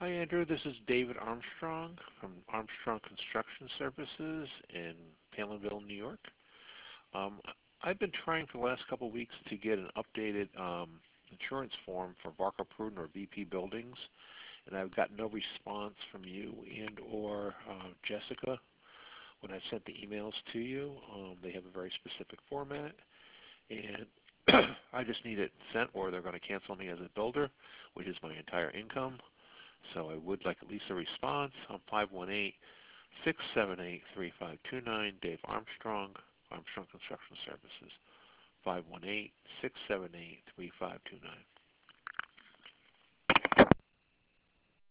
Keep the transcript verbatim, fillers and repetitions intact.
Hi, Andrew. This is David Armstrong from Armstrong Construction Services in Palinville, New York. Um, I've been trying for the last couple of weeks to get an updated um, insurance form for Barker Pruden or B P buildings, and I've got no response from you and or uh, Jessica when I've sent the emails to you. Um, they have a very specific format, and I just need it sent or they're going to cancel me as a builder, which is my entire income. So I would like at least a response. I'm five one eight, six seven eight, three five two nine, Dave Armstrong, Armstrong Construction Services, five one eight, six seven eight, three five two nine.